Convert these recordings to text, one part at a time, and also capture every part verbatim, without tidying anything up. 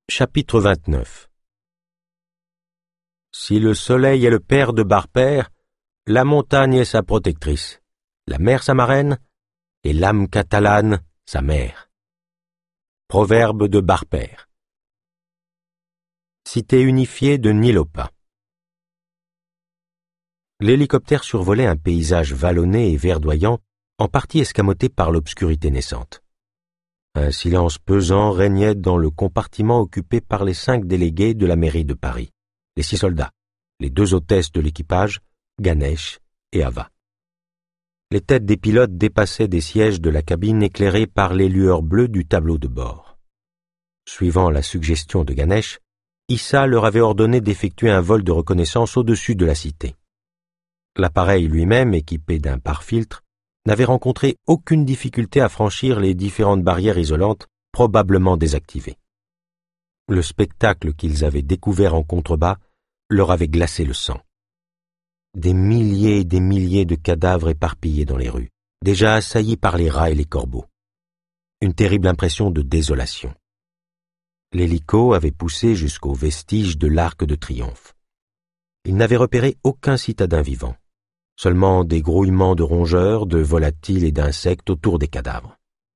Chapitre vingt-neuf. Si le soleil est le père de Bar-Père, la montagne est sa protectrice, la mer sa marraine, et l'âme catalane sa mère. Proverbe de Bar-Père. Cité unifiée de Nilopa. L'hélicoptère survolait un paysage vallonné et verdoyant, en partie escamoté par l'obscurité naissante. Un silence pesant régnait dans le compartiment occupé par les cinq délégués de la mairie de Paris, les six soldats, les deux hôtesses de l'équipage, Ganesh et Ava. Les têtes des pilotes dépassaient des sièges de la cabine éclairés par les lueurs bleues du tableau de bord. Suivant la suggestion de Ganesh, Issa leur avait ordonné d'effectuer un vol de reconnaissance au-dessus de la cité. L'appareil lui-même, équipé d'un pare-filtre, n'avait rencontré aucune difficulté à franchir les différentes barrières isolantes probablement désactivées. Le spectacle qu'ils avaient découvert en contrebas leur avait glacé le sang. Des milliers et des milliers de cadavres éparpillés dans les rues, déjà assaillis par les rats et les corbeaux. Une terrible impression de désolation. L'hélico avait poussé jusqu'aux vestiges de l'Arc de Triomphe. Il n'avait repéré aucun citadin vivant. Seulement des grouillements de rongeurs, de volatiles et d'insectes autour des cadavres.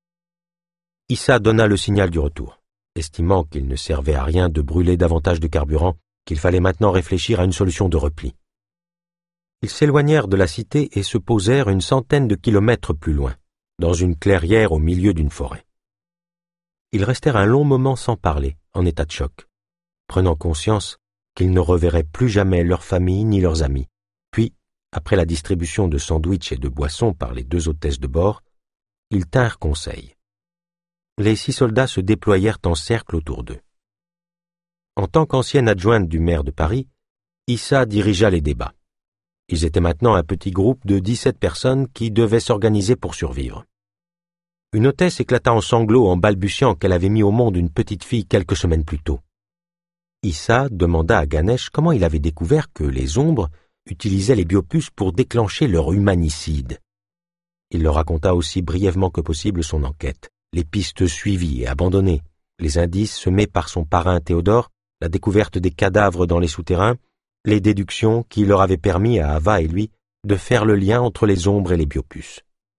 Issa donna le signal du retour, estimant qu'il ne servait à rien de brûler davantage de carburant, qu'il fallait maintenant réfléchir à une solution de repli. Ils s'éloignèrent de la cité et se posèrent une centaine de kilomètres plus loin, dans une clairière au milieu d'une forêt. Ils restèrent un long moment sans parler, en état de choc, prenant conscience qu'ils ne reverraient plus jamais leur famille ni leurs amis. Puis, après la distribution de sandwichs et de boissons par les deux hôtesses de bord, ils tinrent conseil. Les six soldats se déployèrent en cercle autour d'eux. En tant qu'ancienne adjointe du maire de Paris, Issa dirigea les débats. Ils étaient maintenant un petit groupe de dix-sept personnes qui devaient s'organiser pour survivre. Une hôtesse éclata en sanglots en balbutiant qu'elle avait mis au monde une petite fille quelques semaines plus tôt. Issa demanda à Ganesh comment il avait découvert que les ombres utilisaient les biopuces pour déclencher leur humanicide. Il leur raconta aussi brièvement que possible son enquête, les pistes suivies et abandonnées, les indices semés par son parrain Théodore, la découverte des cadavres dans les souterrains, les déductions qui leur avaient permis à Ava et lui de faire le lien entre les ombres et les biopuces.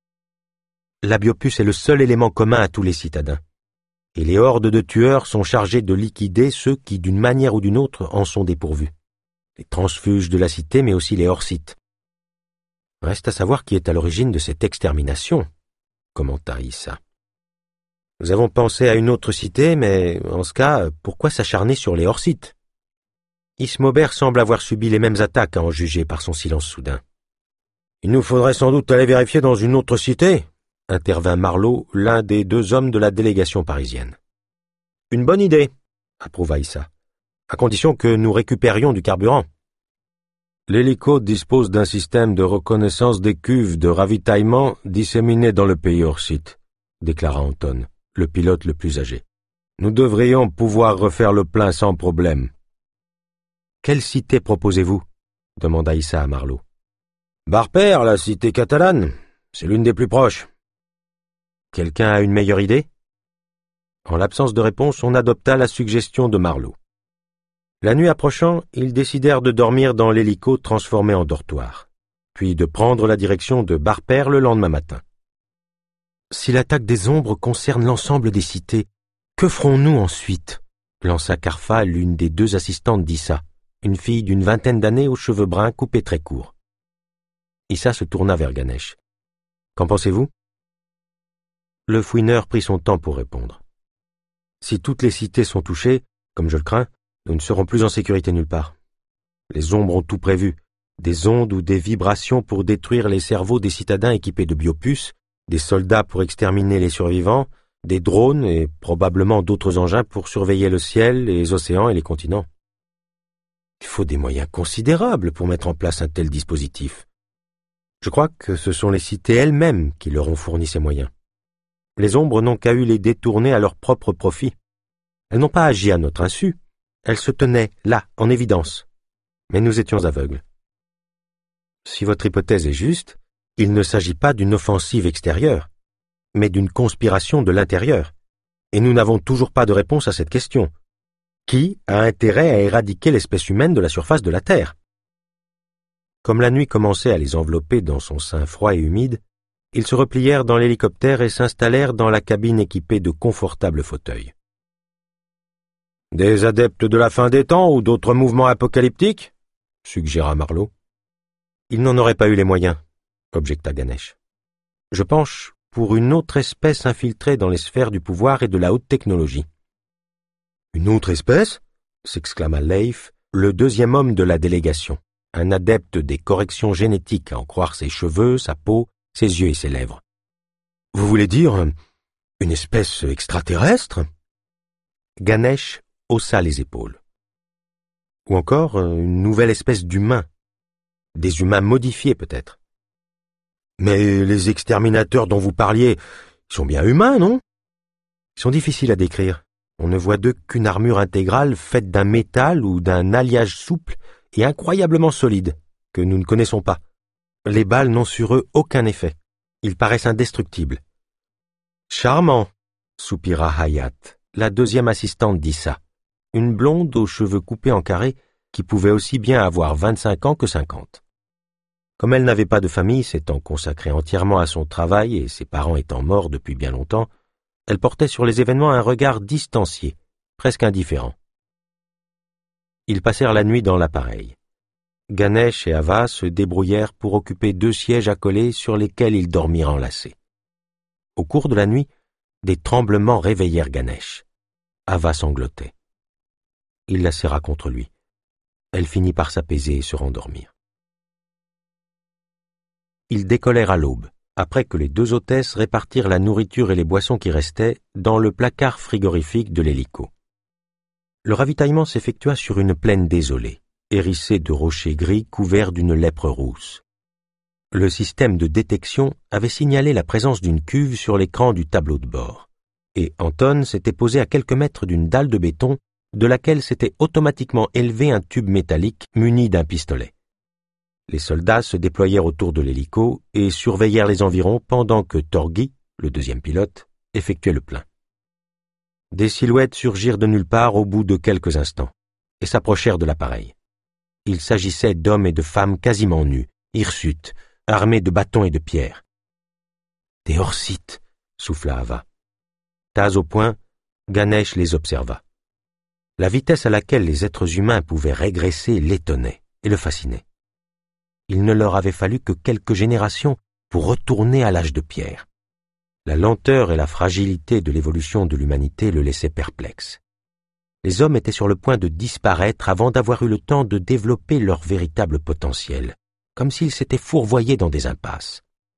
La biopuce est le seul élément commun à tous les citadins, et les hordes de tueurs sont chargés de liquider ceux qui, d'une manière ou d'une autre, en sont dépourvus. Les transfuges de la cité, mais aussi les hors-sites. Reste à savoir qui est à l'origine de cette extermination, commenta Issa. Nous avons pensé à une autre cité, mais en ce cas, pourquoi s'acharner sur les hors-sites? Ismobert semble avoir subi les mêmes attaques à en juger par son silence soudain. Il nous faudrait sans doute aller vérifier dans une autre cité, intervint Marlot, l'un des deux hommes de la délégation parisienne. Une bonne idée, approuva Issa, à condition que nous récupérions du carburant. L'hélico dispose d'un système de reconnaissance des cuves de ravitaillement disséminées dans le pays hors site, déclara Anton, le pilote le plus âgé. Nous devrions pouvoir refaire le plein sans problème. Quelle cité proposez-vous? Demanda Issa à Marlot. Bar-Père, la cité catalane, c'est l'une des plus proches. Quelqu'un a une meilleure idée? En l'absence de réponse, on adopta la suggestion de Marlot. La nuit approchant, ils décidèrent de dormir dans l'hélico transformé en dortoir, puis de prendre la direction de Bar-Père le lendemain matin. Si l'attaque des ombres concerne l'ensemble des cités, que ferons-nous ensuite? Lança Carfa, l'une des deux assistantes d'Issa, une fille d'une vingtaine d'années aux cheveux bruns coupés très courts. Issa se tourna vers Ganesh. Qu'en pensez-vous? Le fouineur prit son temps pour répondre. Si toutes les cités sont touchées, comme je le crains, nous ne serons plus en sécurité nulle part. Les ombres ont tout prévu, des ondes ou des vibrations pour détruire les cerveaux des citadins équipés de biopuces, des soldats pour exterminer les survivants, des drones et probablement d'autres engins pour surveiller le ciel, les océans et les continents. Il faut des moyens considérables pour mettre en place un tel dispositif. Je crois que ce sont les cités elles-mêmes qui leur ont fourni ces moyens. Les ombres n'ont qu'à eu les détourner à leur propre profit. Elles n'ont pas agi à notre insu. Elles se tenaient là, en évidence. Mais nous étions aveugles. Si votre hypothèse est juste, il ne s'agit pas d'une offensive extérieure, mais d'une conspiration de l'intérieur. Et nous n'avons toujours pas de réponse à cette question. Qui a intérêt à éradiquer l'espèce humaine de la surface de la Terre? Comme la nuit commençait à les envelopper dans son sein froid et humide, ils se replièrent dans l'hélicoptère et s'installèrent dans la cabine équipée de confortables fauteuils. « Des adeptes de la fin des temps ou d'autres mouvements apocalyptiques ?» suggéra Marlowe. « Ils n'en auraient pas eu les moyens, » objecta Ganesh. « Je penche pour une autre espèce infiltrée dans les sphères du pouvoir et de la haute technologie. »« Une autre espèce ?» s'exclama Leif, le deuxième homme de la délégation, un adepte des corrections génétiques à en croire ses cheveux, sa peau, ses yeux et ses lèvres. « Vous voulez dire une espèce extraterrestre ?» Ganesh haussa les épaules. « Ou encore une nouvelle espèce d'humains. Des humains modifiés peut-être. »« Mais les exterminateurs dont vous parliez sont bien humains, non ?»« Ils sont difficiles à décrire. On ne voit d'eux qu'une armure intégrale faite d'un métal ou d'un alliage souple et incroyablement solide, que nous ne connaissons pas. Les balles n'ont sur eux aucun effet. Ils paraissent indestructibles. »« Charmant, » soupira Hayat, la deuxième assistante d'Issa, une blonde aux cheveux coupés en carré qui pouvait aussi bien avoir vingt-cinq ans que cinquante. Comme elle n'avait pas de famille, s'étant consacrée entièrement à son travail et ses parents étant morts depuis bien longtemps, elle portait sur les événements un regard distancié, presque indifférent. Ils passèrent la nuit dans l'appareil. Ganesh et Ava se débrouillèrent pour occuper deux sièges accolés sur lesquels ils dormirent enlacés. Au cours de la nuit, des tremblements réveillèrent Ganesh. Ava sanglotait. Il la serra contre lui. Elle finit par s'apaiser et se rendormir. Ils décollèrent à l'aube, après que les deux hôtesses répartirent la nourriture et les boissons qui restaient dans le placard frigorifique de l'hélico. Le ravitaillement s'effectua sur une plaine désolée, hérissée de rochers gris couverts d'une lèpre rousse. Le système de détection avait signalé la présence d'une cuve sur l'écran du tableau de bord, et Anton s'était posé à quelques mètres d'une dalle de béton de laquelle s'était automatiquement élevé un tube métallique muni d'un pistolet. Les soldats se déployèrent autour de l'hélico et surveillèrent les environs pendant que Torghi, le deuxième pilote, effectuait le plein. Des silhouettes surgirent de nulle part au bout de quelques instants et s'approchèrent de l'appareil. Il s'agissait d'hommes et de femmes quasiment nus, hirsutes, armés de bâtons et de pierres. « Des Orsites !» souffla Ava. Tas au point, Ganesh les observa. La vitesse à laquelle les êtres humains pouvaient régresser l'étonnait et le fascinait. Il ne leur avait fallu que quelques générations pour retourner à l'âge de pierre. La lenteur et la fragilité de l'évolution de l'humanité le laissaient perplexe. Les hommes étaient sur le point de disparaître avant d'avoir eu le temps de développer leur véritable potentiel, comme s'ils s'étaient fourvoyés dans des impasses.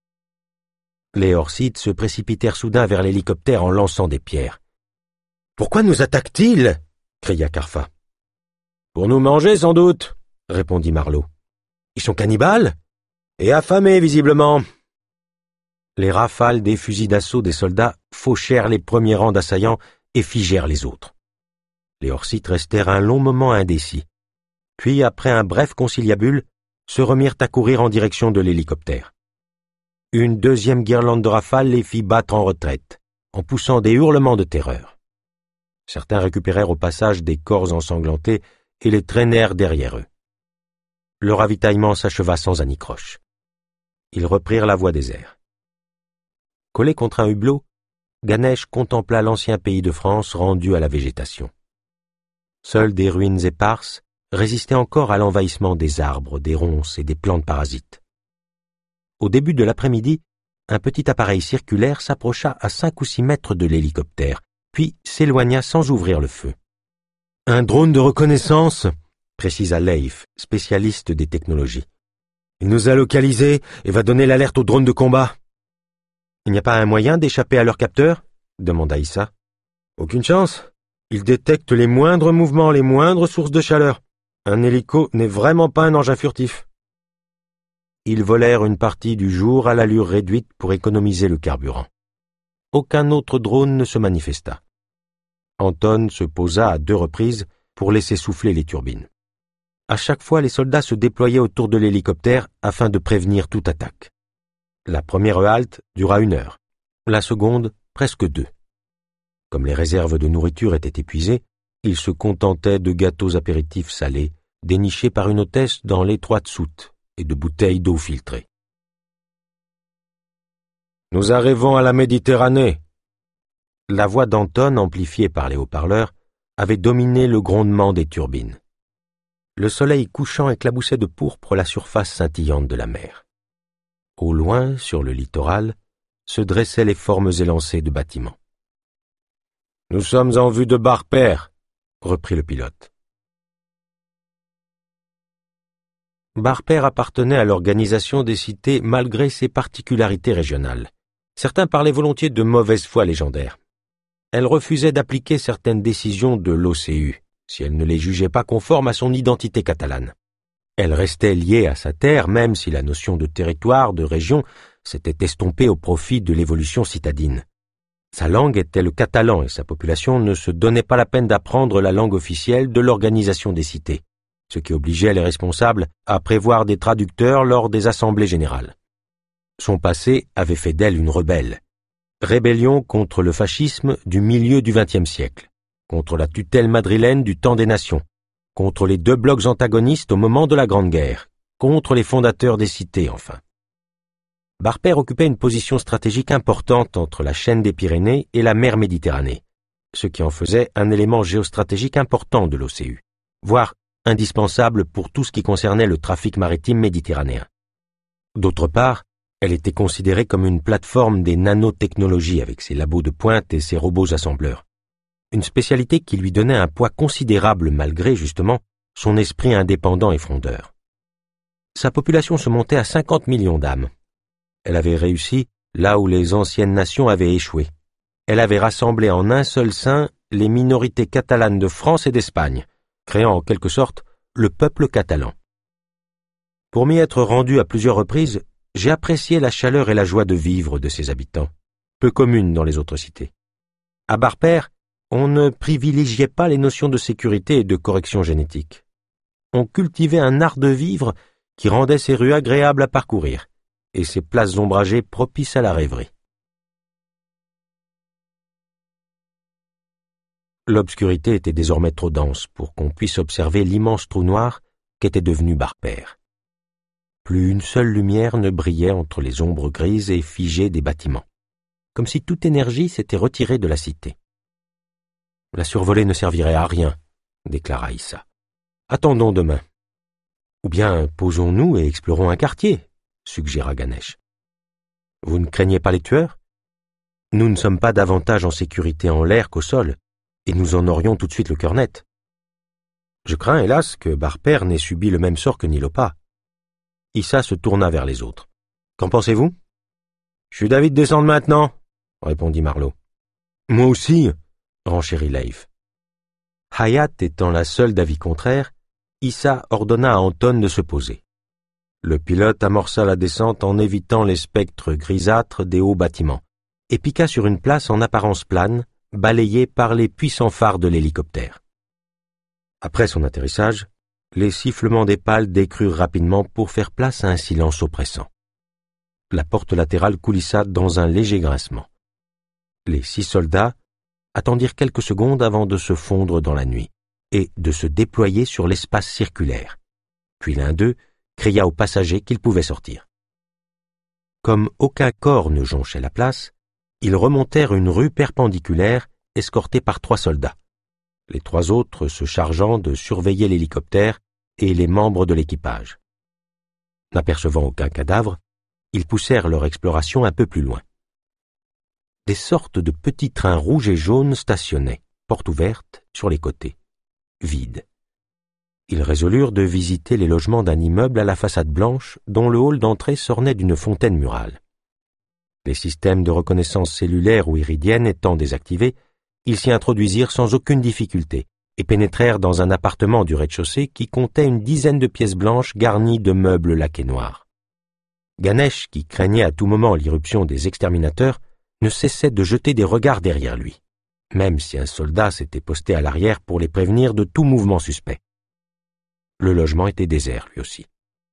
Les Orsites se précipitèrent soudain vers l'hélicoptère en lançant des pierres. « Pourquoi nous attaquent-ils » cria Karfa. « Pour nous manger, sans doute, » répondit Marlowe. « Ils sont cannibales et affamés, visiblement. » Les rafales des fusils d'assaut des soldats fauchèrent les premiers rangs d'assaillants et figèrent les autres. Les Orsites restèrent un long moment indécis, puis, après un bref conciliabule, se remirent à courir en direction de l'hélicoptère. Une deuxième guirlande de rafales les fit battre en retraite, en poussant des hurlements de terreur. Certains récupérèrent au passage des corps ensanglantés et les traînèrent derrière eux. Le ravitaillement s'acheva sans anicroche. Ils reprirent la voie des airs. Collé contre un hublot, Ganesh contempla l'ancien pays de France rendu à la végétation. Seules des ruines éparses résistaient encore à l'envahissement des arbres, des ronces et des plantes parasites. Au début de l'après-midi, un petit appareil circulaire s'approcha à cinq ou six mètres de l'hélicoptère, puis s'éloigna sans ouvrir le feu. « Un drone de reconnaissance !» précisa Leif, spécialiste des technologies. « Il nous a localisés et va donner l'alerte au drone de combat. »« Il n'y a pas un moyen d'échapper à leur capteur ?» demanda Issa. « Aucune chance. Ils détectent les moindres mouvements, les moindres sources de chaleur. Un hélico n'est vraiment pas un engin furtif. » Ils volèrent une partie du jour à l'allure réduite pour économiser le carburant. Aucun autre drone ne se manifesta. Anton se posa à deux reprises pour laisser souffler les turbines. À chaque fois, les soldats se déployaient autour de l'hélicoptère afin de prévenir toute attaque. La première halte dura une heure, la seconde presque deux. Comme les réserves de nourriture étaient épuisées, Ils se contentaient de gâteaux apéritifs salés, dénichés par une hôtesse dans l'étroite soute, et de bouteilles d'eau filtrée. « Nous arrivons à la Méditerranée !» La voix d'Anton, amplifiée par les haut-parleurs, avait dominé le grondement des turbines. Le soleil couchant éclaboussait de pourpre la surface scintillante de la mer. Au loin, sur le littoral, se dressaient les formes élancées de bâtiments. « Nous sommes en vue de Barper !» reprit le pilote. Barper appartenait à l'organisation des cités malgré ses particularités régionales. Certains parlaient volontiers de mauvaise foi légendaire. Elle refusait d'appliquer certaines décisions de l'O C U, si elle ne les jugeait pas conformes à son identité catalane. Elle restait liée à sa terre, même si la notion de territoire, de région, s'était estompée au profit de l'évolution citadine. Sa langue était le catalan et sa population ne se donnait pas la peine d'apprendre la langue officielle de l'organisation des cités, ce qui obligeait les responsables à prévoir des traducteurs lors des assemblées générales. Son passé avait fait d'elle une rebelle. Rébellion contre le fascisme du milieu du vingtième siècle, contre la tutelle madrilène du temps des nations, contre les deux blocs antagonistes au moment de la Grande Guerre, contre les fondateurs des cités enfin. Barper occupait une position stratégique importante entre la chaîne des Pyrénées et la mer Méditerranée, ce qui en faisait un élément géostratégique important de l'O C U, voire indispensable pour tout ce qui concernait le trafic maritime méditerranéen. D'autre part, elle était considérée comme une plateforme des nanotechnologies avec ses labos de pointe et ses robots assembleurs, une spécialité qui lui donnait un poids considérable malgré, justement, son esprit indépendant et frondeur. Sa population se montait à cinquante millions d'âmes. Elle avait réussi là où les anciennes nations avaient échoué. Elle avait rassemblé en un seul sein les minorités catalanes de France et d'Espagne, créant en quelque sorte le peuple catalan. Pour m'y être rendu à plusieurs reprises, j'ai apprécié la chaleur et la joie de vivre de ses habitants, peu communes dans les autres cités. À Barper, on ne privilégiait pas les notions de sécurité et de correction génétique. On cultivait un art de vivre qui rendait ses rues agréables à parcourir et ses places ombragées propices à la rêverie. L'obscurité était désormais trop dense pour qu'on puisse observer l'immense trou noir qu'était devenu Barper. Plus une seule lumière ne brillait entre les ombres grises et figées des bâtiments, comme si toute énergie s'était retirée de la cité. La survolée ne servirait à rien, déclara Issa. Attendons demain. Ou bien posons-nous et explorons un quartier, suggéra Ganesh. Vous ne craignez pas les tueurs? Nous ne sommes pas davantage en sécurité en l'air qu'au sol, et nous en aurions tout de suite le cœur net. Je crains, hélas, que Barper n'ait subi le même sort que Nilopa. Issa se tourna vers les autres. Qu'en pensez-vous? Je suis d'avis de descendre maintenant, répondit Marlowe. Moi aussi, renchérit Leif. Hayat étant la seule d'avis contraire, Issa ordonna à Anton de se poser. Le pilote amorça la descente en évitant les spectres grisâtres des hauts bâtiments et piqua sur une place en apparence plane, balayée par les puissants phares de l'hélicoptère. Après son atterrissage, les sifflements des pales décrurent rapidement pour faire place à un silence oppressant. La porte latérale coulissa dans un léger grincement. Les six soldats attendirent quelques secondes avant de se fondre dans la nuit et de se déployer sur l'espace circulaire. Puis l'un d'eux cria aux passagers qu'ils pouvaient sortir. Comme aucun corps ne jonchait la place, ils remontèrent une rue perpendiculaire escortés par trois soldats, les trois autres se chargeant de surveiller l'hélicoptère et les membres de l'équipage. N'apercevant aucun cadavre, ils poussèrent leur exploration un peu plus loin. Des sortes de petits trains rouges et jaunes stationnaient, portes ouvertes, sur les côtés, vides. Ils résolurent de visiter les logements d'un immeuble à la façade blanche dont le hall d'entrée s'ornait d'une fontaine murale. Les systèmes de reconnaissance cellulaire ou iridienne étant désactivés, ils s'y introduisirent sans aucune difficulté et pénétrèrent dans un appartement du rez-de-chaussée qui comptait une dizaine de pièces blanches garnies de meubles laqués noirs. Ganesh, qui craignait à tout moment l'irruption des exterminateurs, ne cessait de jeter des regards derrière lui, même si un soldat s'était posté à l'arrière pour les prévenir de tout mouvement suspect. Le logement était désert, lui aussi.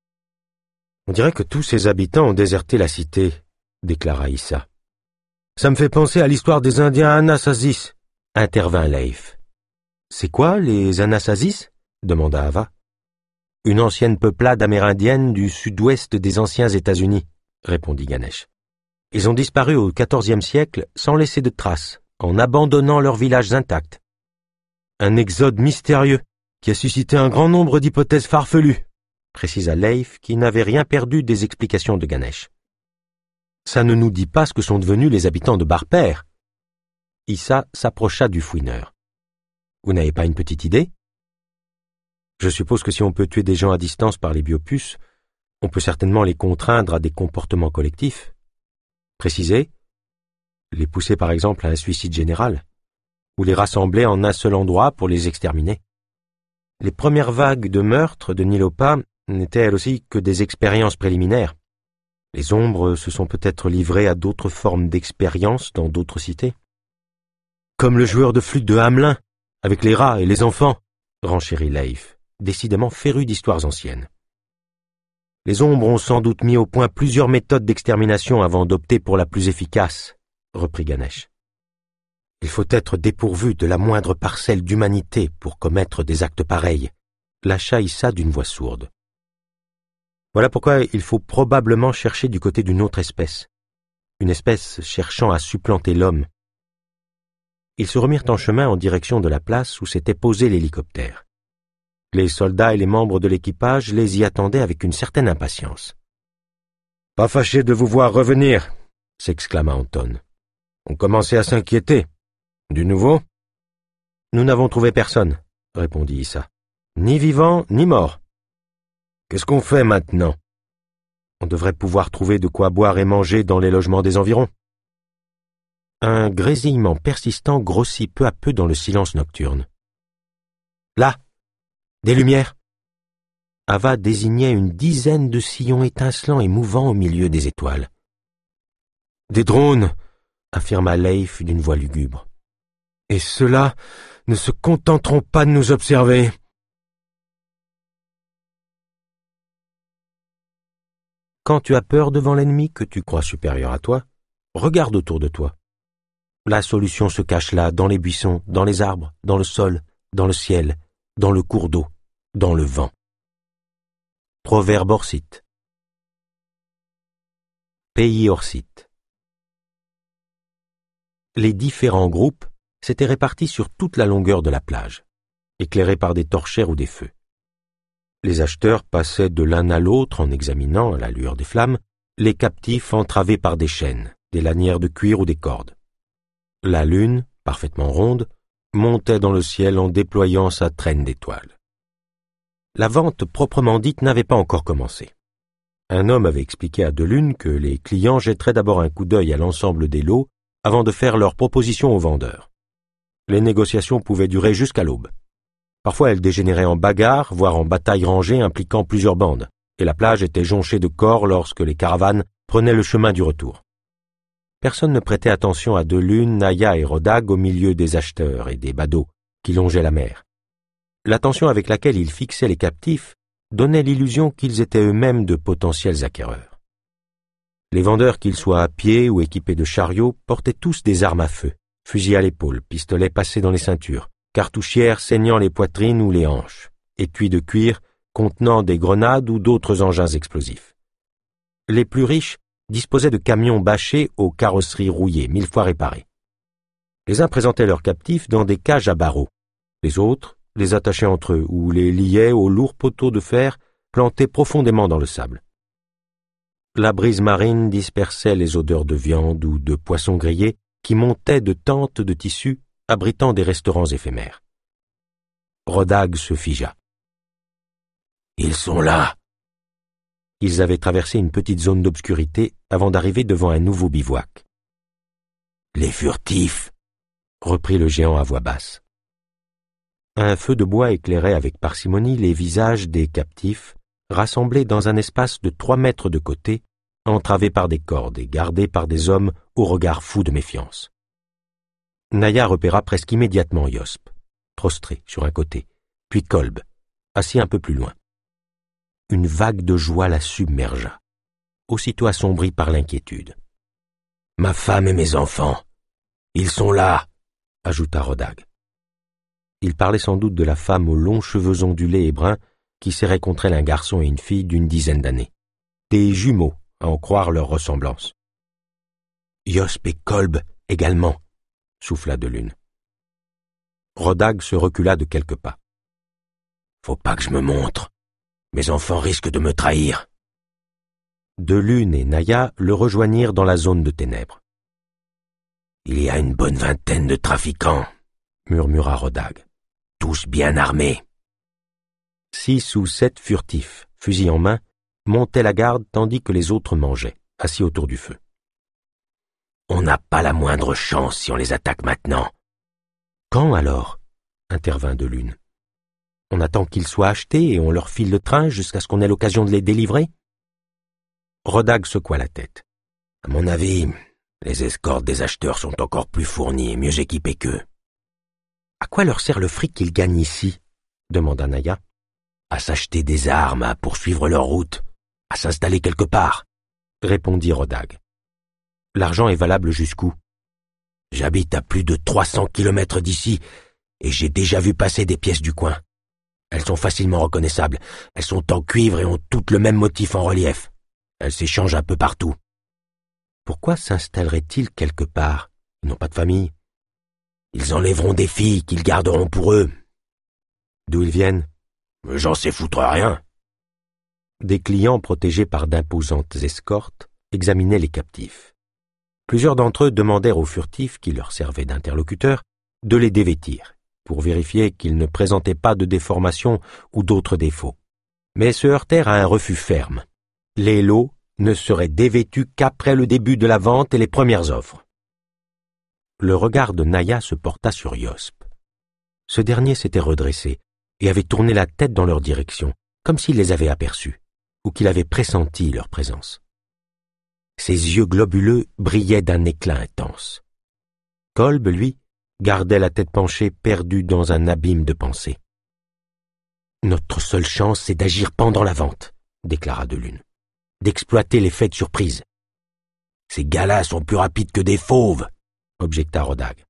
« On dirait que tous ses habitants ont déserté la cité, » déclara Issa. « Ça me fait penser à l'histoire des Indiens Anasasis, » intervint Leif. C'est quoi, les Anasasis? Demanda Ava. Une ancienne peuplade amérindienne du sud-ouest des anciens États-Unis, répondit Ganesh. Ils ont disparu au quatorzième siècle sans laisser de traces, en abandonnant leurs villages intacts. Un exode mystérieux qui a suscité un grand nombre d'hypothèses farfelues, précisa Leif, qui n'avait rien perdu des explications de Ganesh. Ça ne nous dit pas ce que sont devenus les habitants de Barper. Issa s'approcha du fouineur. Vous n'avez pas une petite idée? Je suppose que si on peut tuer des gens à distance par les biopuces, on peut certainement les contraindre à des comportements collectifs. Préciser? Les pousser par exemple à un suicide général, ou les rassembler en un seul endroit pour les exterminer. Les premières vagues de meurtres de Nilopa n'étaient elles aussi que des expériences préliminaires. Les ombres se sont peut-être livrées à d'autres formes d'expériences dans d'autres cités. Comme le joueur de flûte de Hamelin, avec les rats et les enfants, renchérit Leif, décidément féru d'histoires anciennes. Les ombres ont sans doute mis au point plusieurs méthodes d'extermination avant d'opter pour la plus efficace, reprit Ganesh. Il faut être dépourvu de la moindre parcelle d'humanité pour commettre des actes pareils, lâcha Issa d'une voix sourde. Voilà pourquoi il faut probablement chercher du côté d'une autre espèce, une espèce cherchant à supplanter l'homme. Ils se remirent en chemin en direction de la place où s'était posé l'hélicoptère. Les soldats et les membres de l'équipage les y attendaient avec une certaine impatience. « Pas fâché de vous voir revenir !» s'exclama Anton. « On commençait à s'inquiéter. Du nouveau ?»« Nous n'avons trouvé personne, » répondit Issa. « Ni vivant, ni mort. »« Qu'est-ce qu'on fait maintenant ?»« On devrait pouvoir trouver de quoi boire et manger dans les logements des environs. » Un grésillement persistant grossit peu à peu dans le silence nocturne. « Là ! Des lumières !» Ava désignait une dizaine de sillons étincelants et mouvants au milieu des étoiles. « Des drones !» affirma Leif d'une voix lugubre. « Et ceux-là ne se contenteront pas de nous observer. » Quand tu as peur devant l'ennemi que tu crois supérieur à toi, regarde autour de toi. La solution se cache là, dans les buissons, dans les arbres, dans le sol, dans le ciel, dans le cours d'eau, dans le vent. Proverbe orsite. Pays orsite. Les différents groupes s'étaient répartis sur toute la longueur de la plage, éclairés par des torchères ou des feux. Les acheteurs passaient de l'un à l'autre en examinant, à la lueur des flammes, les captifs entravés par des chaînes, des lanières de cuir ou des cordes. La lune, parfaitement ronde, montait dans le ciel en déployant sa traîne d'étoiles. La vente proprement dite n'avait pas encore commencé. Un homme avait expliqué à Delune que les clients jetteraient d'abord un coup d'œil à l'ensemble des lots avant de faire leurs propositions aux vendeurs. Les négociations pouvaient durer jusqu'à l'aube. Parfois elles dégénéraient en bagarre, voire en bataille rangée impliquant plusieurs bandes, et la plage était jonchée de corps lorsque les caravanes prenaient le chemin du retour. Personne ne prêtait attention à Delune, Naya et Rodag au milieu des acheteurs et des badauds qui longeaient la mer. L'attention avec laquelle ils fixaient les captifs donnait l'illusion qu'ils étaient eux-mêmes de potentiels acquéreurs. Les vendeurs, qu'ils soient à pied ou équipés de chariots, portaient tous des armes à feu, fusils à l'épaule, pistolets passés dans les ceintures, cartouchières saignant les poitrines ou les hanches, étuis de cuir contenant des grenades ou d'autres engins explosifs. Les plus riches disposaient de camions bâchés aux carrosseries rouillées, mille fois réparées. Les uns présentaient leurs captifs dans des cages à barreaux, les autres les attachaient entre eux ou les liaient aux lourds poteaux de fer plantés profondément dans le sable. La brise marine dispersait les odeurs de viande ou de poissons grillés qui montaient de tentes de tissu abritant des restaurants éphémères. Rodag se figea. « Ils sont là !» Ils avaient traversé une petite zone d'obscurité avant d'arriver devant un nouveau bivouac. « Les furtifs !» reprit le géant à voix basse. Un feu de bois éclairait avec parcimonie les visages des captifs, rassemblés dans un espace de trois mètres de côté, entravés par des cordes et gardés par des hommes au regard fou de méfiance. Naya repéra presque immédiatement Yosp, prostré sur un côté, puis Kolb, assis un peu plus loin. Une vague de joie la submergea, aussitôt assombrie par l'inquiétude. « Ma femme et mes enfants, ils sont là !» ajouta Rodag. Il parlait sans doute de la femme aux longs cheveux ondulés et bruns qui serrait contre elle un garçon et une fille d'une dizaine d'années. Des jumeaux, à en croire leur ressemblance. Yosp et Kolb également, souffla de Lune. Rodag se recula de quelques pas. Faut pas que je me montre. Mes enfants risquent de me trahir. De Lune et Naya le rejoignirent dans la zone de ténèbres. Il y a une bonne vingtaine de trafiquants, murmura Rodag. Tous bien armés. Six ou sept furtifs, fusil en main, montaient la garde tandis que les autres mangeaient, assis autour du feu. On n'a pas la moindre chance si on les attaque maintenant. Quand alors? Intervint de Lune. On attend qu'ils soient achetés et on leur file le train jusqu'à ce qu'on ait l'occasion de les délivrer? Rodag secoua la tête. À mon avis, les escortes des acheteurs sont encore plus fournis et mieux équipés qu'eux. À quoi leur sert le fric qu'ils gagnent ici? Demanda Naya. À s'acheter des armes, à poursuivre leur route, à s'installer quelque part, répondit Rodag. L'argent est valable jusqu'où? J'habite à plus de trois cents kilomètres d'ici, et j'ai déjà vu passer des pièces du coin. Elles sont facilement reconnaissables, elles sont en cuivre et ont toutes le même motif en relief. Elles s'échangent un peu partout. Pourquoi s'installeraient-ils quelque part? Ils n'ont pas de famille. Ils enlèveront des filles qu'ils garderont pour eux. D'où ils viennent? J'en sais foutre rien. Des clients protégés par d'imposantes escortes examinaient les captifs. Plusieurs d'entre eux demandèrent aux furtifs qui leur servaient d'interlocuteurs de les dévêtir, pour vérifier qu'ils ne présentaient pas de déformations ou d'autres défauts. Mais se heurtèrent à un refus ferme. Les lots ne seraient dévêtus qu'après le début de la vente et les premières offres. Le regard de Naya se porta sur Yosp. Ce dernier s'était redressé et avait tourné la tête dans leur direction, comme s'il les avait aperçus, ou qu'il avait pressenti leur présence. Ses yeux globuleux brillaient d'un éclat intense. Kolb, lui, gardait la tête penchée, perdu dans un abîme de pensée. « Notre seule chance, c'est d'agir pendant la vente, » déclara de Lune, « d'exploiter l'effet de surprise. »« Ces gars-là sont plus rapides que des fauves, » objecta Rodag.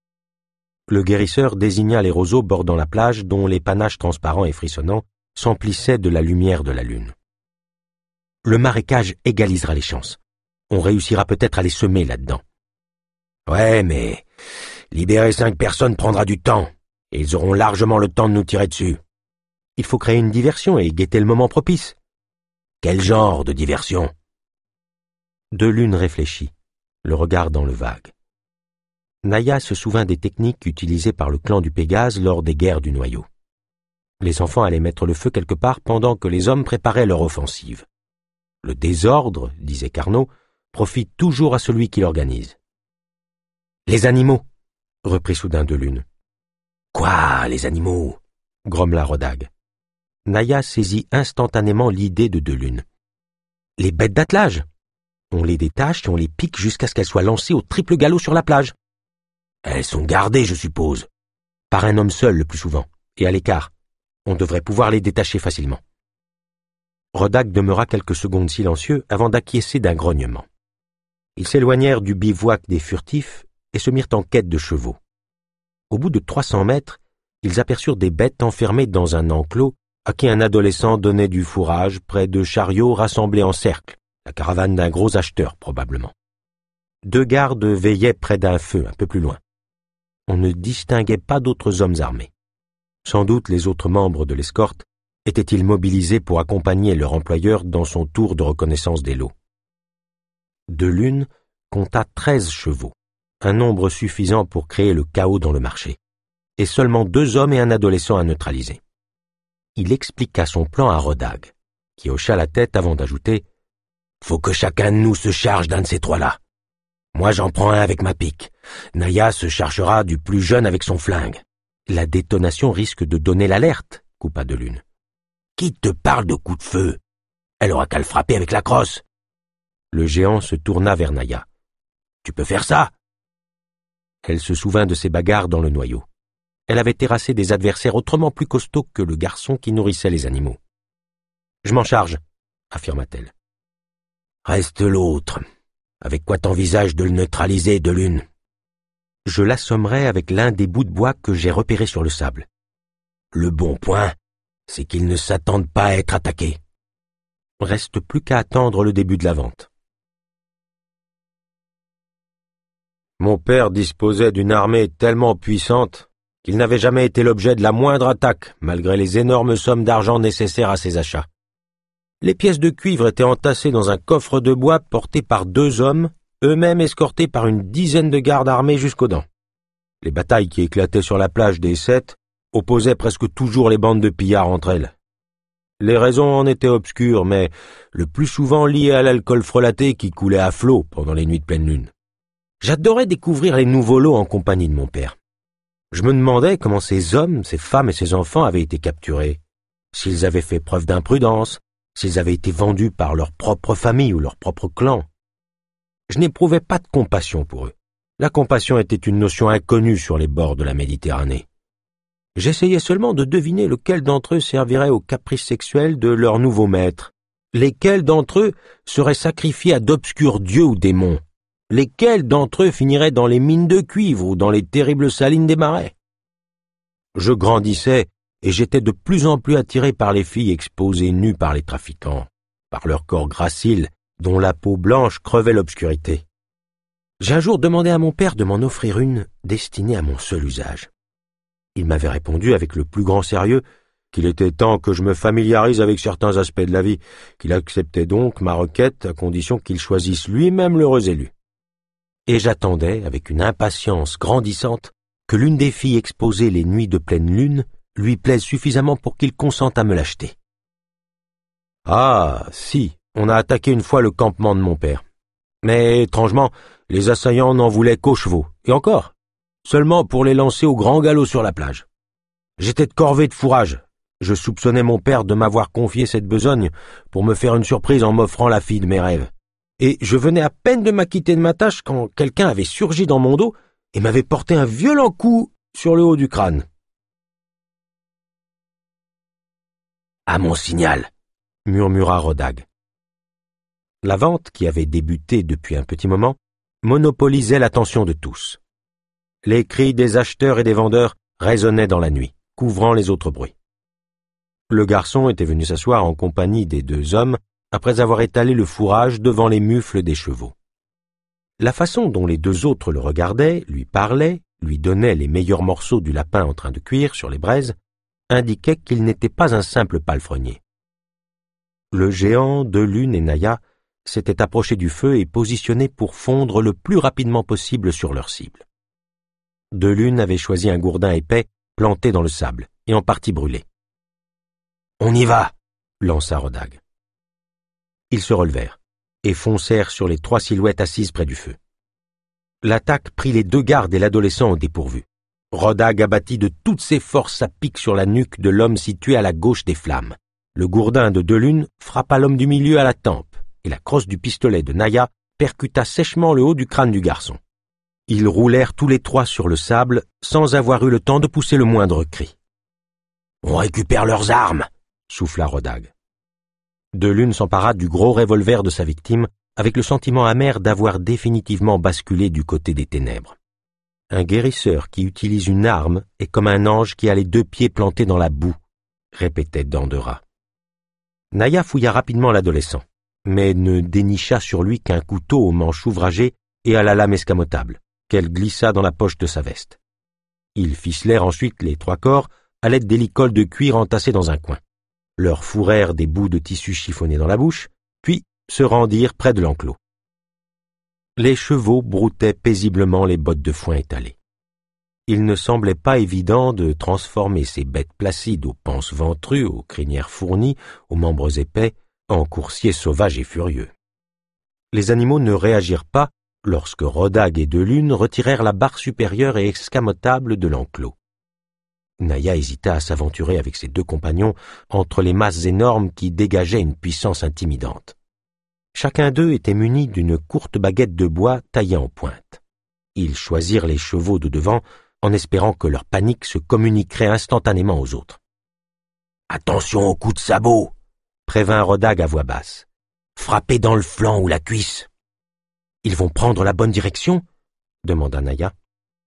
Le guérisseur désigna les roseaux bordant la plage dont les panaches transparents et frissonnants s'emplissaient de la lumière de la lune. « Le marécage égalisera les chances. On réussira peut-être à les semer là-dedans. »« Ouais, mais libérer cinq personnes prendra du temps, et ils auront largement le temps de nous tirer dessus. Il faut créer une diversion et guetter le moment propice. »« Quel genre de diversion ?» De Lune réfléchit, le regard dans le vague. Naya se souvint des techniques utilisées par le clan du Pégase lors des guerres du Noyau. Les enfants allaient mettre le feu quelque part pendant que les hommes préparaient leur offensive. Le désordre, disait Carnot, profite toujours à celui qui l'organise. « Les animaux !» reprit soudain de Lune. « Quoi, les animaux ?» grommela Rodag. Naya saisit instantanément l'idée de De Lune. « Les bêtes d'attelage. On les détache et on les pique jusqu'à ce qu'elles soient lancées au triple galop sur la plage. Elles sont gardées, je suppose. Par un homme seul le plus souvent, et à l'écart. On devrait pouvoir les détacher facilement. » Rodag demeura quelques secondes silencieux avant d'acquiescer d'un grognement. Ils s'éloignèrent du bivouac des furtifs et se mirent en quête de chevaux. Au bout de trois cents mètres, ils aperçurent des bêtes enfermées dans un enclos à qui un adolescent donnait du fourrage près de chariots rassemblés en cercle, la caravane d'un gros acheteur probablement. Deux gardes veillaient près d'un feu un peu plus loin. On ne distinguait pas d'autres hommes armés. Sans doute les autres membres de l'escorte étaient-ils mobilisés pour accompagner leur employeur dans son tour de reconnaissance des lots. De Lune compta treize chevaux, un nombre suffisant pour créer le chaos dans le marché, et seulement deux hommes et un adolescent à neutraliser. Il expliqua son plan à Rodag, qui hocha la tête avant d'ajouter « Faut que chacun de nous se charge d'un de ces trois-là. Moi j'en prends un avec ma pique. Naya se chargera du plus jeune avec son flingue. La détonation risque de donner l'alerte, coupa De Lune. Qui te parle de coup de feu? Elle aura qu'à le frapper avec la crosse. Le géant se tourna vers Naya. Tu peux faire ça? Elle se souvint de ses bagarres dans le Noyau. Elle avait terrassé des adversaires autrement plus costauds que le garçon qui nourrissait les animaux. Je m'en charge, affirma-t-elle. Reste l'autre. Avec quoi t'envisages de le neutraliser, De Lune? je l'assommerai avec l'un des bouts de bois que j'ai repérés sur le sable. Le bon point, c'est qu'ils ne s'attendent pas à être attaqués. Reste plus qu'à attendre le début de la vente. Mon père disposait d'une armée tellement puissante qu'il n'avait jamais été l'objet de la moindre attaque, malgré les énormes sommes d'argent nécessaires à ses achats. Les pièces de cuivre étaient entassées dans un coffre de bois porté par deux hommes, eux-mêmes escortés par une dizaine de gardes armés jusqu'aux dents. Les batailles qui éclataient sur la plage des Sept opposaient presque toujours les bandes de pillards entre elles. Les raisons en étaient obscures, mais le plus souvent liées à l'alcool frelaté qui coulait à flot pendant les nuits de pleine lune. J'adorais découvrir les nouveaux lots en compagnie de mon père. Je me demandais comment ces hommes, ces femmes et ces enfants avaient été capturés, s'ils avaient fait preuve d'imprudence, s'ils avaient été vendus par leur propre famille ou leur propre clan. Je n'éprouvais pas de compassion pour eux. La compassion était une notion inconnue sur les bords de la Méditerranée. J'essayais seulement de deviner lequel d'entre eux servirait aux caprices sexuels de leur nouveau maître, lesquels d'entre eux seraient sacrifiés à d'obscurs dieux ou démons, lesquels d'entre eux finiraient dans les mines de cuivre ou dans les terribles salines des marais. Je grandissais et j'étais de plus en plus attiré par les filles exposées nues par les trafiquants, par leur corps gracile dont la peau blanche crevait l'obscurité. J'ai un jour demandé à mon père de m'en offrir une destinée à mon seul usage. Il m'avait répondu avec le plus grand sérieux qu'il était temps que je me familiarise avec certains aspects de la vie, qu'il acceptait donc ma requête à condition qu'il choisisse lui-même l'heureux élu. Et j'attendais, avec une impatience grandissante, que l'une des filles exposées les nuits de pleine lune lui plaise suffisamment pour qu'il consente à me l'acheter. Ah, si, on a attaqué une fois le campement de mon père. Mais, étrangement, les assaillants n'en voulaient qu'aux chevaux, et encore, seulement pour les lancer au grand galop sur la plage. J'étais de corvée de fourrage. Je soupçonnais mon père de m'avoir confié cette besogne pour me faire une surprise en m'offrant la fille de mes rêves. Et je venais à peine de m'acquitter de ma tâche quand quelqu'un avait surgi dans mon dos et m'avait porté un violent coup sur le haut du crâne. « À mon signal !» murmura Rodag. La vente, qui avait débuté depuis un petit moment, monopolisait l'attention de tous. Les cris des acheteurs et des vendeurs résonnaient dans la nuit, couvrant les autres bruits. Le garçon était venu s'asseoir en compagnie des deux hommes après avoir étalé le fourrage devant les mufles des chevaux. La façon dont les deux autres le regardaient, lui parlaient, lui donnaient les meilleurs morceaux du lapin en train de cuire sur les braises, indiquait qu'il n'était pas un simple palefrenier. Le géant, Delune et Naya s'étaient approchés du feu et positionnés pour fondre le plus rapidement possible sur leur cible. Delune avait choisi un gourdin épais planté dans le sable et en partie brûlé. « On y va !» lança Rodag. Ils se relevèrent et foncèrent sur les trois silhouettes assises près du feu. L'attaque prit les deux gardes et l'adolescent au dépourvu. Rodag abattit de toutes ses forces sa pique sur la nuque de l'homme situé à la gauche des flammes. Le gourdin de Delune frappa l'homme du milieu à la tempe, et la crosse du pistolet de Naya percuta sèchement le haut du crâne du garçon. Ils roulèrent tous les trois sur le sable sans avoir eu le temps de pousser le moindre cri. « On récupère leurs armes !» souffla Rodag. Delune s'empara du gros revolver de sa victime avec le sentiment amer d'avoir définitivement basculé du côté des ténèbres. Un guérisseur qui utilise une arme est comme un ange qui a les deux pieds plantés dans la boue, répétait Dandera. Naya fouilla rapidement l'adolescent, mais ne dénicha sur lui qu'un couteau au manche ouvragé et à la lame escamotable, qu'elle glissa dans la poche de sa veste. Ils ficelèrent ensuite les trois corps à l'aide d'élicoles de cuir entassées dans un coin, leur fourrèrent des bouts de tissu chiffonnés dans la bouche, puis se rendirent près de l'enclos. Les chevaux broutaient paisiblement les bottes de foin étalées. Il ne semblait pas évident de transformer ces bêtes placides aux panses ventrues, aux crinières fournies, aux membres épais, en coursiers sauvages et furieux. Les animaux ne réagirent pas lorsque Rodag et Delune retirèrent la barre supérieure et escamotable de l'enclos. Naya hésita à s'aventurer avec ses deux compagnons entre les masses énormes qui dégageaient une puissance intimidante. Chacun d'eux était muni d'une courte baguette de bois taillée en pointe. Ils choisirent les chevaux de devant en espérant que leur panique se communiquerait instantanément aux autres. « Attention aux coups de sabot !» prévint Rodag à voix basse. « Frappez dans le flanc ou la cuisse. »« Ils vont prendre la bonne direction ?» demanda Naya.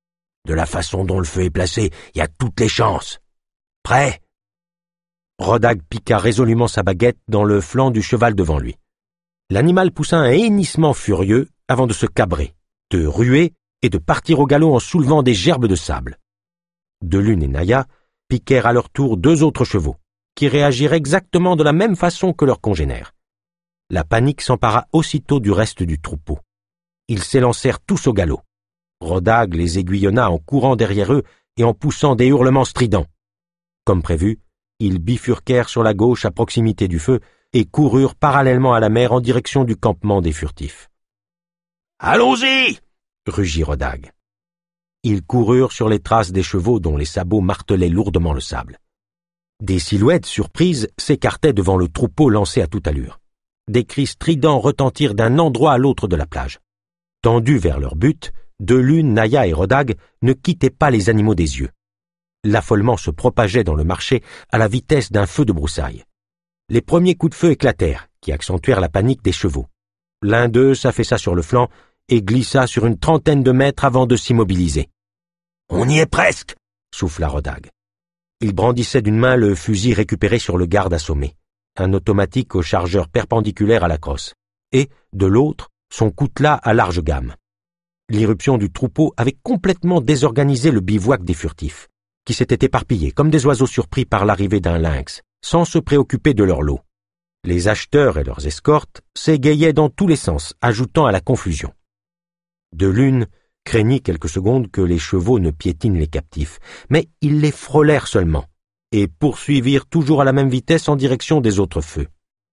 De la façon dont le feu est placé, il y a toutes les chances. Prêt? Rodag piqua résolument sa baguette dans le flanc du cheval devant lui. L'animal poussa un hennissement furieux avant de se cabrer, de ruer et de partir au galop en soulevant des gerbes de sable. Delune et Naya piquèrent à leur tour deux autres chevaux, qui réagirent exactement de la même façon que leurs congénères. La panique s'empara aussitôt du reste du troupeau. Ils s'élancèrent tous au galop. Rodag les aiguillonna en courant derrière eux et en poussant des hurlements stridents. Comme prévu, ils bifurquèrent sur la gauche à proximité du feu et coururent parallèlement à la mer en direction du campement des furtifs. « Allons-y !» rugit Rodag. Ils coururent sur les traces des chevaux dont les sabots martelaient lourdement le sable. Des silhouettes surprises s'écartaient devant le troupeau lancé à toute allure. Des cris stridents retentirent d'un endroit à l'autre de la plage. Tendus vers leur but, Delune, Naya et Rodag ne quittaient pas les animaux des yeux. L'affolement se propageait dans le marché à la vitesse d'un feu de broussailles. Les premiers coups de feu éclatèrent, qui accentuèrent la panique des chevaux. L'un d'eux s'affaissa sur le flanc et glissa sur une trentaine de mètres avant de s'immobiliser. « On y est presque !» souffla Rodag. Il brandissait d'une main le fusil récupéré sur le garde assommé, un automatique au chargeur perpendiculaire à la crosse, et, de l'autre, son coutelas à large gamme. L'irruption du troupeau avait complètement désorganisé le bivouac des furtifs, qui s'étaient éparpillés comme des oiseaux surpris par l'arrivée d'un lynx, sans se préoccuper de leur lot. Les acheteurs et leurs escortes s'égayaient dans tous les sens, ajoutant à la confusion. Delune craignit quelques secondes que les chevaux ne piétinent les captifs, mais ils les frôlèrent seulement, et poursuivirent toujours à la même vitesse en direction des autres feux.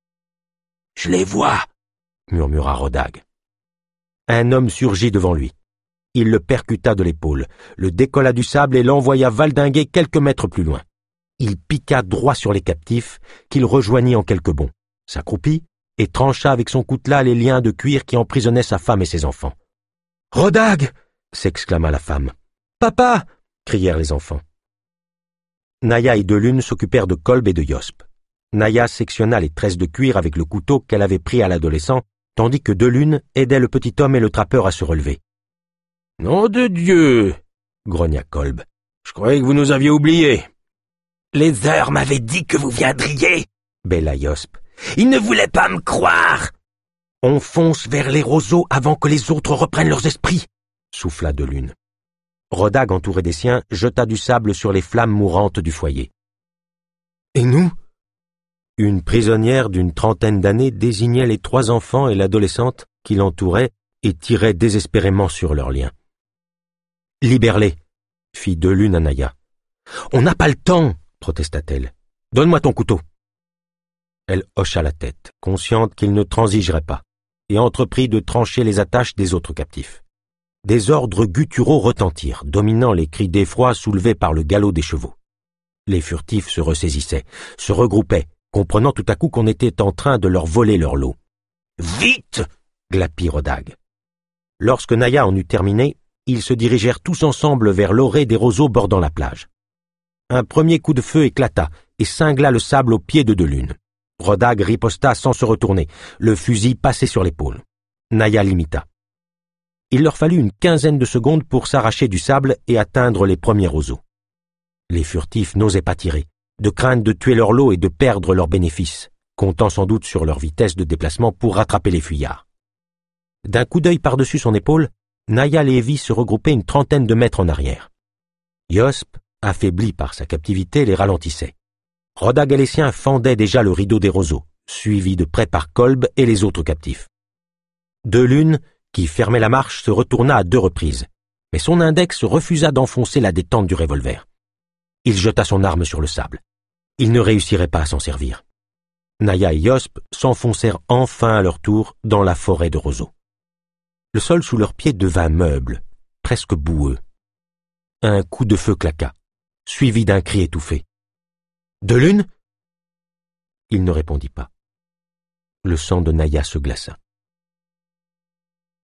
« Je les vois !» murmura Rodag. Un homme surgit devant lui. Il le percuta de l'épaule, le décolla du sable et l'envoya valdinguer quelques mètres plus loin. Il piqua droit sur les captifs, qu'il rejoignit en quelques bonds, s'accroupit et trancha avec son coutelas les liens de cuir qui emprisonnaient sa femme et ses enfants. « Rodag !» s'exclama la femme. « Papa !» crièrent les enfants. Naya et Delune s'occupèrent de Kolb et de Yosp. Naya sectionna les tresses de cuir avec le couteau qu'elle avait pris à l'adolescent, tandis que Delune aidait le petit homme et le trappeur à se relever. « Nom de Dieu !» grogna Kolb. « Je croyais que vous nous aviez oubliés. »« Les heures m'avaient dit que vous viendriez !» bêla Yosp. « Ils ne voulaient pas me croire !»« On fonce vers les roseaux avant que les autres reprennent leurs esprits !» souffla Delune. Rodag, entouré des siens, jeta du sable sur les flammes mourantes du foyer. « Et nous ?» Une prisonnière d'une trentaine d'années désignait les trois enfants et l'adolescente qui l'entouraient et tirait désespérément sur leurs liens. « Libère-les !» fit Delune à Naya. « On n'a pas le temps !» protesta-t-elle. « Donne-moi ton couteau !» Elle hocha la tête, consciente qu'il ne transigerait pas, et entreprit de trancher les attaches des autres captifs. Des ordres gutturaux retentirent, dominant les cris d'effroi soulevés par le galop des chevaux. Les furtifs se ressaisissaient, se regroupaient, comprenant tout à coup qu'on était en train de leur voler leur lot. « Vite !» glapit Rodag. Lorsque Naya en eut terminé, ils se dirigèrent tous ensemble vers l'orée des roseaux bordant la plage. Un premier coup de feu éclata et cingla le sable au pied de Delune. Rodag riposta sans se retourner, le fusil passé sur l'épaule. Naya l'imita. Il leur fallut une quinzaine de secondes pour s'arracher du sable et atteindre les premiers roseaux. Les furtifs n'osaient pas tirer, de crainte de tuer leur lot et de perdre leurs bénéfices, comptant sans doute sur leur vitesse de déplacement pour rattraper les fuyards. D'un coup d'œil par-dessus son épaule, Naya les vit se regrouper une trentaine de mètres en arrière. Yosp, affaibli par sa captivité, les ralentissait. Rodag et les siens fendaient déjà le rideau des roseaux, suivis de près par Kolb et les autres captifs. Delune, qui fermait la marche, se retourna à deux reprises, mais son index refusa d'enfoncer la détente du revolver. Il jeta son arme sur le sable. Il ne réussirait pas à s'en servir. Naya et Yosp s'enfoncèrent enfin à leur tour dans la forêt de roseaux. Le sol sous leurs pieds devint meuble, presque boueux. Un coup de feu claqua, suivi d'un cri étouffé. « Delune ?» Il ne répondit pas. Le sang de Naya se glaça.